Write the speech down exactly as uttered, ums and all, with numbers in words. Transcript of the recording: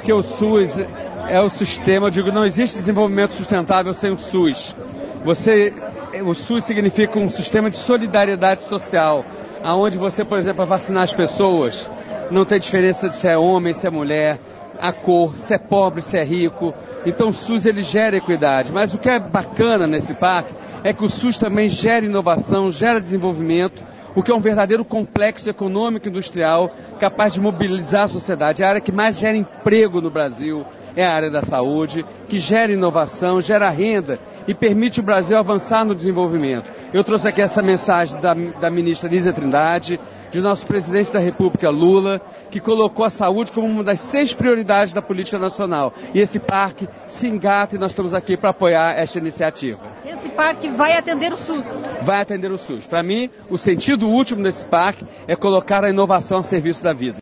porque o SUS é o sistema, eu digo, não existe desenvolvimento sustentável sem o SUS. Você, o SUS significa um sistema de solidariedade social, aonde você, por exemplo, vai vacinar as pessoas, não tem diferença de se é homem, se é mulher, a cor, se é pobre, se é rico. Então o SUS ele gera equidade, mas o que é bacana nesse parque é que o SUS também gera inovação, gera desenvolvimento, o que é um verdadeiro complexo econômico e industrial capaz de mobilizar a sociedade. É a área que mais gera emprego no Brasil é a área da saúde, que gera inovação, gera renda e permite o Brasil avançar no desenvolvimento. Eu trouxe aqui essa mensagem da, da ministra Lízia Trindade, de nosso presidente da República, Lula, que colocou a saúde como uma das seis prioridades da política nacional. E esse parque se engata e nós estamos aqui para apoiar esta iniciativa. Esse parque vai atender o SUS? Vai atender o SUS. Para mim, o sentido último desse parque é colocar a inovação a serviço da vida.